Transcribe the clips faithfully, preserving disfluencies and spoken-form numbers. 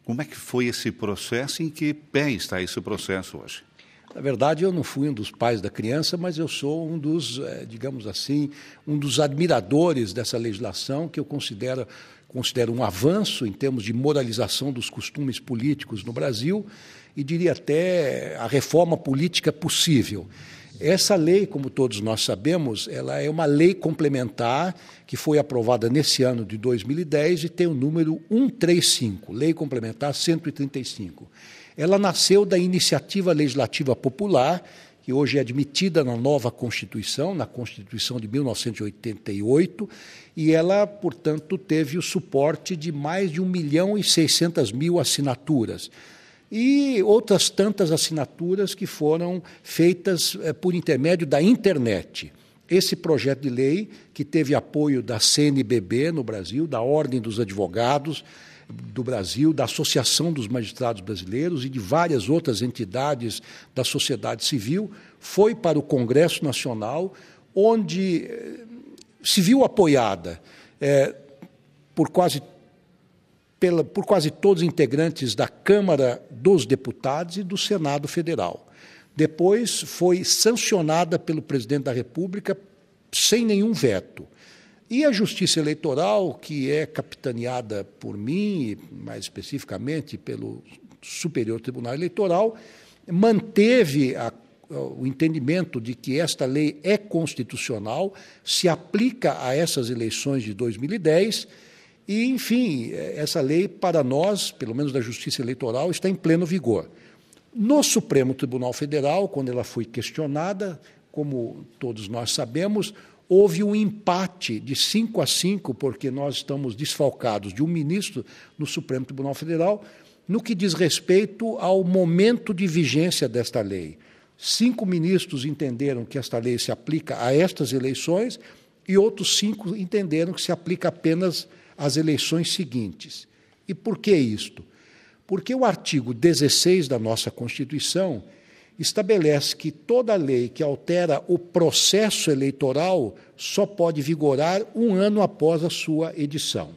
Como é que foi esse processo e em que pé está esse processo hoje? Na verdade, eu não fui um dos pais da criança, mas eu sou um dos, digamos assim, um dos admiradores dessa legislação que eu considero, considero um avanço em termos de moralização dos costumes políticos no Brasil e diria até a reforma política possível. Essa lei, como todos nós sabemos, ela é uma lei complementar que foi aprovada nesse ano de dois mil e dez e tem o número cento e trinta e cinco, Lei Complementar cento e trinta e cinco. Ela nasceu da Iniciativa Legislativa Popular, que hoje é admitida na nova Constituição, na Constituição de mil novecentos e oitenta e oito, e ela, portanto, teve o suporte de mais de um milhão e seiscentas mil assinaturas. E outras tantas assinaturas que foram feitas eh, por intermédio da internet. Esse projeto de lei, que teve apoio da C N B B no Brasil, da Ordem dos Advogados do Brasil, da Associação dos Magistrados Brasileiros e de várias outras entidades da sociedade civil, foi para o Congresso Nacional, onde eh, se viu apoiada eh, por quase Pela, por quase todos os integrantes da Câmara dos Deputados e do Senado Federal. Depois foi sancionada pelo presidente da República sem nenhum veto. E a Justiça Eleitoral, que é capitaneada por mim, mais especificamente pelo Superior Tribunal Eleitoral, manteve a, o entendimento de que esta lei é constitucional, se aplica a essas eleições de dois mil e dez. E, enfim, essa lei, para nós, pelo menos da Justiça Eleitoral, está em pleno vigor. No Supremo Tribunal Federal, quando ela foi questionada, como todos nós sabemos, houve um empate de cinco a cinco, porque nós estamos desfalcados de um ministro no Supremo Tribunal Federal, no que diz respeito ao momento de vigência desta lei. Cinco ministros entenderam que esta lei se aplica a estas eleições e outros cinco entenderam que se aplica apenas as eleições seguintes. E por que isto? Porque o artigo dezesseis da nossa Constituição estabelece que toda lei que altera o processo eleitoral só pode vigorar um ano após a sua edição.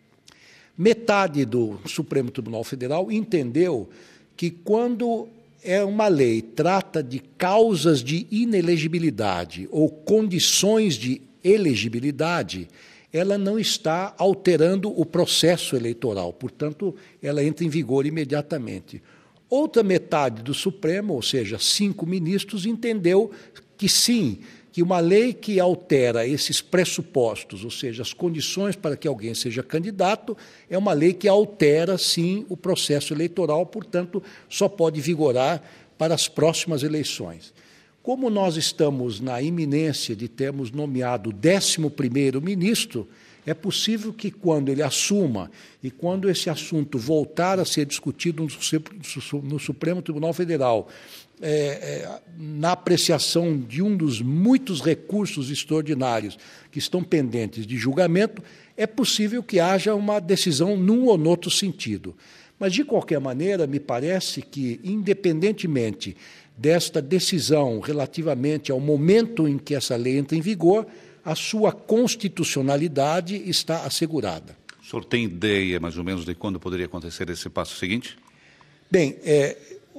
Metade do Supremo Tribunal Federal entendeu que quando é uma lei trata de causas de inelegibilidade ou condições de elegibilidade, ela não está alterando o processo eleitoral, portanto, ela entra em vigor imediatamente. Outra metade do Supremo, ou seja, cinco ministros, entendeu que sim, que uma lei que altera esses pressupostos, ou seja, as condições para que alguém seja candidato, é uma lei que altera, sim, o processo eleitoral, portanto, só pode vigorar para as próximas eleições. Como nós estamos na iminência de termos nomeado o décimo primeiro ministro, é possível que, quando ele assuma e quando esse assunto voltar a ser discutido no Supremo Tribunal Federal, é, é, na apreciação de um dos muitos recursos extraordinários que estão pendentes de julgamento, é possível que haja uma decisão num ou noutro sentido. Mas, de qualquer maneira, me parece que, independentemente desta decisão relativamente ao momento em que essa lei entra em vigor, a sua constitucionalidade está assegurada. O senhor tem ideia, mais ou menos, de quando poderia acontecer esse passo seguinte? Bem, é,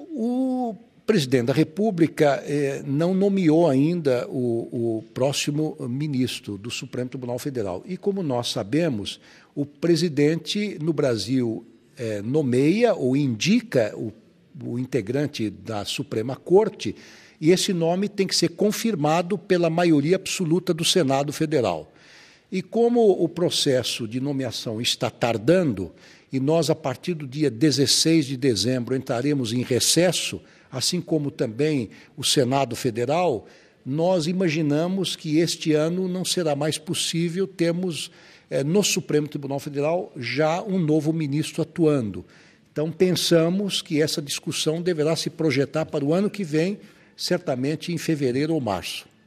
o presidente da República é, não nomeou ainda o, o próximo ministro do Supremo Tribunal Federal. E, como nós sabemos, o presidente, no Brasil, é, nomeia ou indica o o integrante da Suprema Corte, e esse nome tem que ser confirmado pela maioria absoluta do Senado Federal. E como o processo de nomeação está tardando, e nós, a partir do dia dezesseis de dezembro, entraremos em recesso, assim como também o Senado Federal, nós imaginamos que este ano não será mais possível termos, eh, no Supremo Tribunal Federal, já um novo ministro atuando. Então, pensamos que essa discussão deverá se projetar para o ano que vem, certamente em fevereiro ou março.